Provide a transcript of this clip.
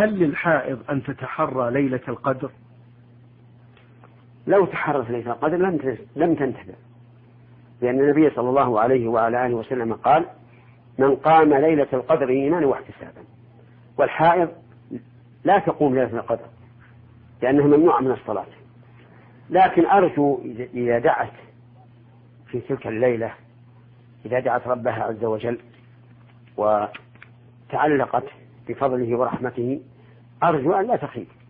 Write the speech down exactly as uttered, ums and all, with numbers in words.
هل للحائض أن تتحرى ليلة القدر؟ لو تحرت ليلة القدر لم لم تنتبه، لأن النبي صلى الله عليه وعلى آله وسلم قال: من قام ليلة القدر إيمانا واحتسابا. والحائض لا تقوم ليلة القدر لأنها ممنوعة من الصلاة. لكن أرجو إذا دعت في تلك الليلة، إذا دعت ربها عز وجل وتعلقت بفضله ورحمته، أرجو أن لا تخيب.